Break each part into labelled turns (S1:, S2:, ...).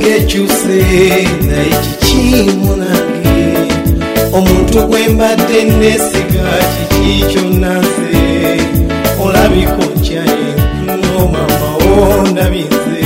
S1: yekyuse naye kikimu nange omuntu gwembadde nesiga kiki kyonna nze olabika okyaye mama ondabinze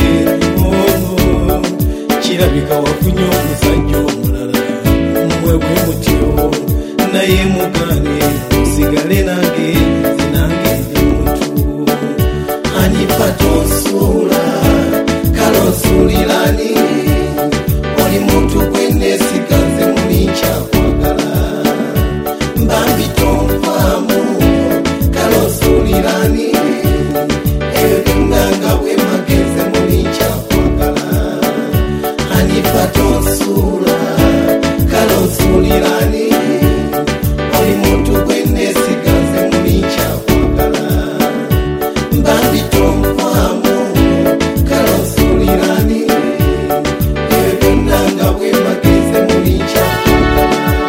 S1: kirabika wafunye omusajja omulala mbwebwe mutyo naye mugane osigale nange zinange ndi muntu anipa tosuula kale osuulirani oli muntu gwenesiga nze muli nkyakwagala mbambi tonvaamu kale osuulirani ebyo byonnanga bwemagenze muli nkyakwagala anipa tosuula kale osuulirani oli muntu gwenesiga nze muli nkyakwagala mbambi tonvaamu kale osuulirani ebyo byonnanga bwemagenze muli nkyakwagala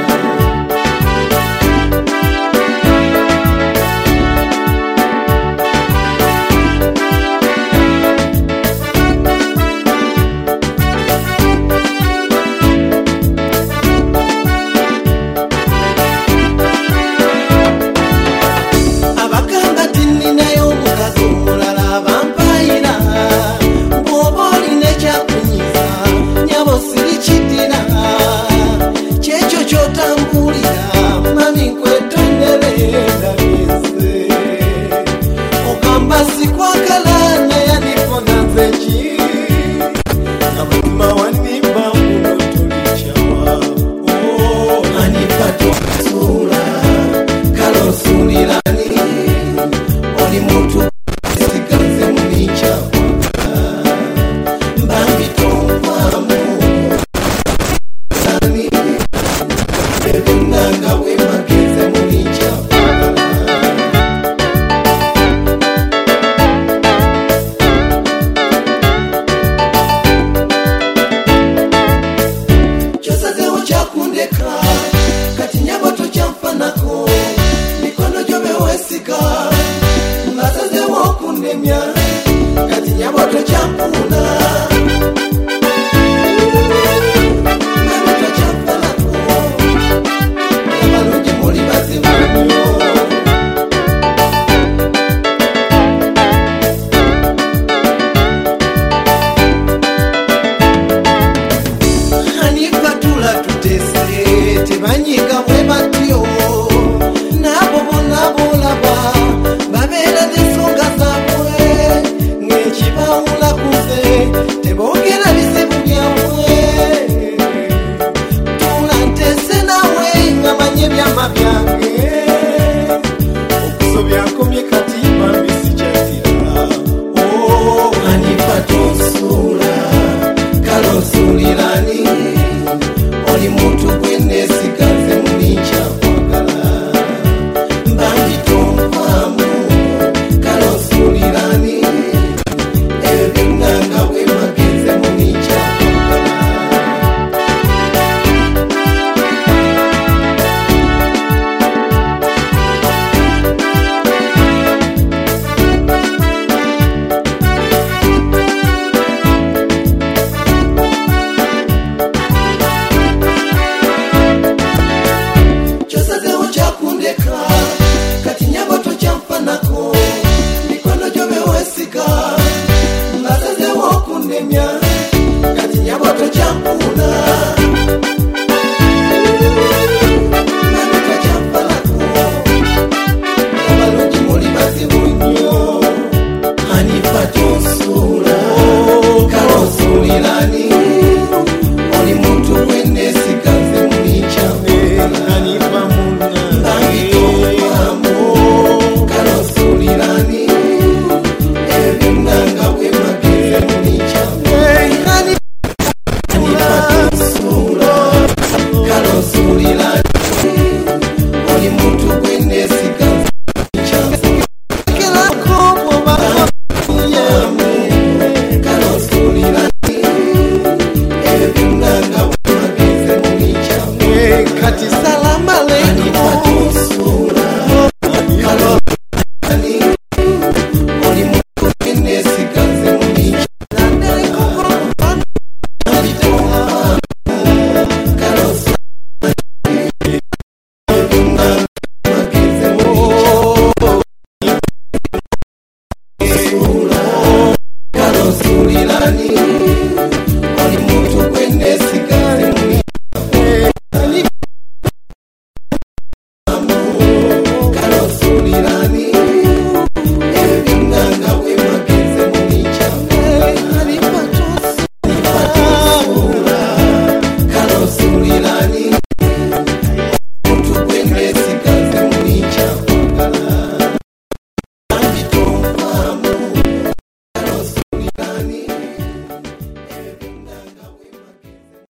S1: abagamba tininayo omukazi omulala bampayira bw'oba olina ekyakunyiza nyabo sirikiddira kyekyo kyotambulira mami nkwetondere ndabize ogamba sikwagala naye anifona nze ki amutima wanimba muno tolikyawa anipa tosuula kale osuulirani oli muntu siganze muli nkyakwagala mbambi tonvaamu sani ebyo nanga bwemagenze muli nkyakwagala kyosazeewo kyakundeka kati nyabo tokyamfanako mikono gyo bewesiga mbasazeewo okundemya kati nyabo tokyampuuna nyabo tokyamfanako abalungi muli bazibu nnyo anifatula tutese tebanyiga bwe batyo nabo bonna bolaba babeera n'ensonga zaabwe ng'ekibawula kuze teboogera bizibu byabwe tula ntese nawe nga manye byama byange okusobya nkomye kati bambi sikyatira anifa tosuula kale osuulirani oli muntu gwenesiga nze muli nkyakwagala mbambi tonvaamu kale osuulirani ebyo byonnanga bwemagenze muli nkyakwagala kyosazeewo kyakundeka kati nyabo tokyamfanako mikono gyo bewesiga mbasazeewo okundemya kati nyabo tokyampuuna